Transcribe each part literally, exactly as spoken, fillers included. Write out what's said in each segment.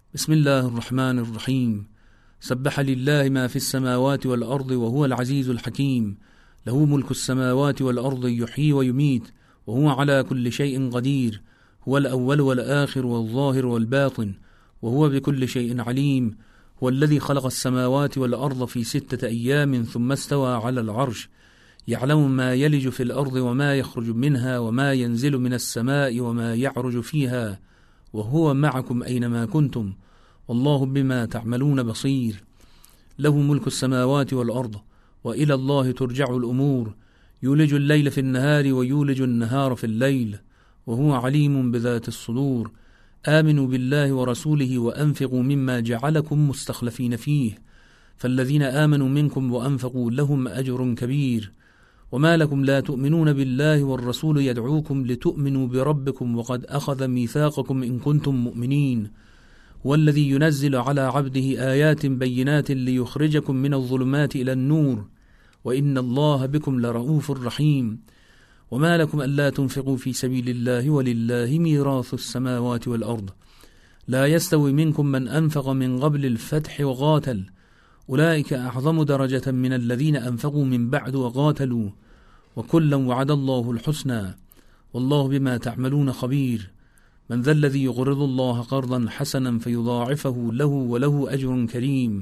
بسم الله الرحمن الرحيم. سبح لله ما في السماوات والأرض وهو العزيز الحكيم. له ملك السماوات والأرض يحيي ويميت وهو على كل شيء قدير. هو الأول والآخر والظاهر والباطن وهو بكل شيء عليم. هو الذي خلق السماوات والأرض في ستة أيام ثم استوى على العرش، يعلم ما يلج في الأرض وما يخرج منها وما ينزل من السماء وما يعرج فيها، وهو معكم أينما كنتم والله بما تعملون بصير. له ملك السماوات والأرض وإلى الله ترجع الأمور. يولج الليل في النهار ويولج النهار في الليل وهو عليم بذات الصدور. آمنوا بالله ورسوله وأنفقوا مما جعلكم مستخلفين فيه، فالذين آمنوا منكم وأنفقوا لهم أجر كبير. وما لكم لا تؤمنون بالله والرسول يدعوكم لتؤمنوا بربكم وقد أخذ ميثاقكم إن كنتم مؤمنين. والذي ينزل على عبده آيات بينات ليخرجكم من الظلمات إلى النور وإن الله بكم لرؤوف رحيم. وما لكم ألا تنفقوا في سبيل الله ولله ميراث السماوات والأرض، لا يستوي منكم من أنفق من قبل الفتح وقاتل، أولئك أعظم درجة من الذين أنفقوا من بعد وقاتلوا، وكلا وعد الله الحسنى والله بما تعملون خبير. من ذا الذي يقرض الله قرضا حسنا فيضاعفه له وله أجر كريم.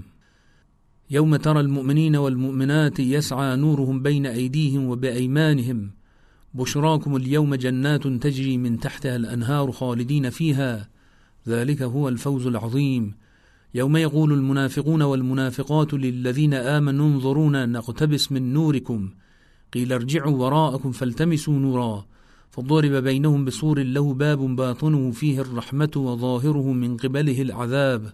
يوم ترى المؤمنين والمؤمنات يسعى نورهم بين أيديهم وبأيمانهم، بشراكم اليوم جنات تجري من تحتها الأنهار خالدين فيها، ذلك هو الفوز العظيم. يوم يقول المنافقون والمنافقات للذين آمنوا انظرونا نقتبس من نوركم، قيل ارجعوا وراءكم فالتمسوا نورا، فضرب بينهم بسور له باب باطنه فيه الرحمة وظاهره من قبله العذاب.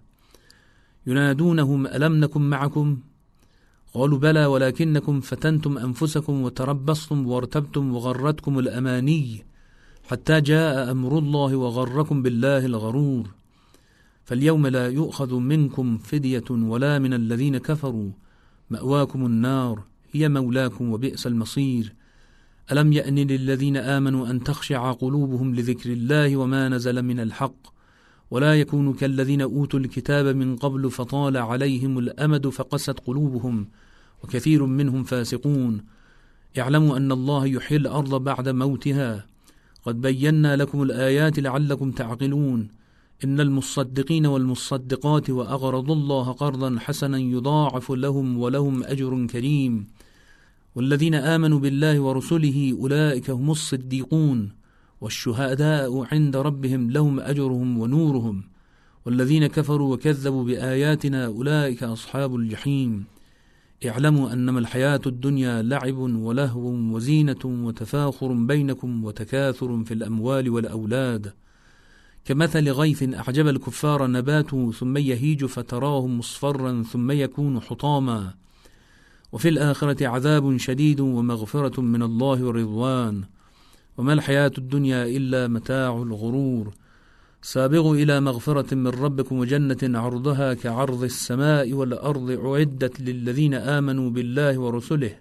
ينادونهم ألم نكن معكم؟ قالوا بلى ولكنكم فتنتم أنفسكم وتربصتم وارتبتم وغرتكم الأماني حتى جاء أمر الله وغركم بالله الغرور. فاليوم لا يؤخذ منكم فدية ولا من الذين كفروا، مأواكم النار هي مولاكم وبئس المصير. ألم يأن للذين آمنوا أن تخشع قلوبهم لذكر الله وما نزل من الحق، ولا يكونوا كالذين أوتوا الكتاب من قبل فطال عليهم الأمد فقست قلوبهم وكثير منهم فاسقون. اعلموا أن الله يحيي الأرض بعد موتها، قد بينا لكم الآيات لعلكم تعقلون. إن المصدقين والمصدقات وأقرضوا الله قرضا حسنا يضاعف لهم ولهم أجر كريم. والذين آمنوا بالله ورسله أولئك هم الصديقون والشهداء عند ربهم لهم أجرهم ونورهم. والذين كفروا وكذبوا بآياتنا أولئك أصحاب الجحيم. اعلموا أنما الحياة الدنيا لعب ولهو وزينة وتفاخر بينكم وتكاثر في الأموال والأولاد، كمثل غيث أعجب الكفار نباته ثم يهيج فتراه مصفرا ثم يكون حطاما، وفي الآخرة عذاب شديد ومغفرة من الله ورضوان، وما الحياة الدنيا إلا متاع الغرور. سابقوا إلى مغفرة من ربكم وجنة عرضها كعرض السماء والأرض أعدت للذين آمنوا بالله ورسله،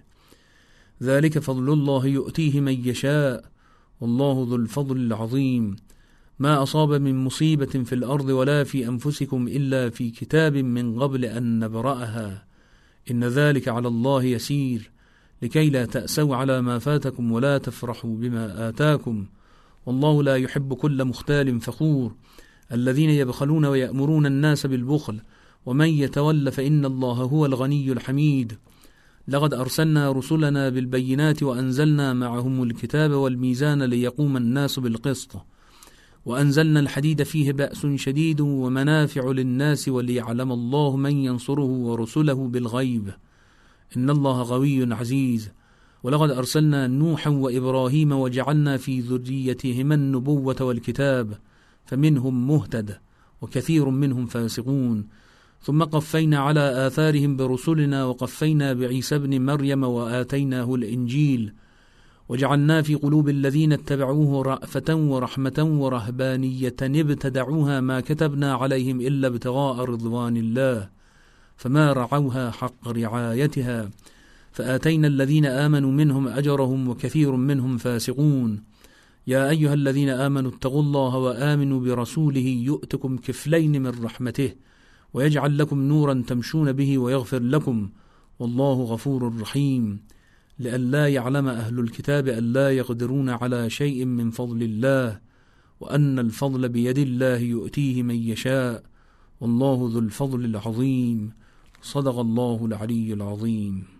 ذلك فضل الله يؤتيه من يشاء والله ذو الفضل العظيم. ما أصاب من مصيبة في الأرض ولا في أنفسكم إلا في كتاب من قبل أن نبرأها، إن ذلك على الله يسير، لكي لا تأسوا على ما فاتكم ولا تفرحوا بما آتاكم، والله لا يحب كل مختال فخور. الذين يبخلون ويأمرون الناس بالبخل ومن يتول فإن الله هو الغني الحميد. لقد أرسلنا رسلنا بالبينات وأنزلنا معهم الكتاب والميزان ليقوم الناس بالقسط، وأنزلنا الحديد فيه بأس شديد ومنافع للناس وليعلم الله من ينصره ورسله بالغيب، إن الله قوي عزيز. ولقد أرسلنا نوحا وإبراهيم وجعلنا في ذريتهما النبوة والكتاب، فمنهم مهتد وكثير منهم فاسقون. ثم قفينا على آثارهم برسلنا وقفينا بعيسى ابن مريم وآتيناه الإنجيل، وجعلنا في قلوب الذين اتبعوه رأفة ورحمة ورهبانية ابتدعوها ما كتبنا عليهم إلا ابتغاء رضوان الله، فما رعوها حق رعايتها، فآتينا الذين آمنوا منهم أجرهم وكثير منهم فاسقون. يا أيها الذين آمنوا اتقوا الله وآمنوا برسوله يؤتكم كفلين من رحمته ويجعل لكم نورا تمشون به ويغفر لكم والله غفور رحيم. لئلا يعلم أهل الكتاب ألا يقدرون على شيء من فضل الله وأن الفضل بيد الله يؤتيه من يشاء والله ذو الفضل العظيم. صدق الله العلي العظيم.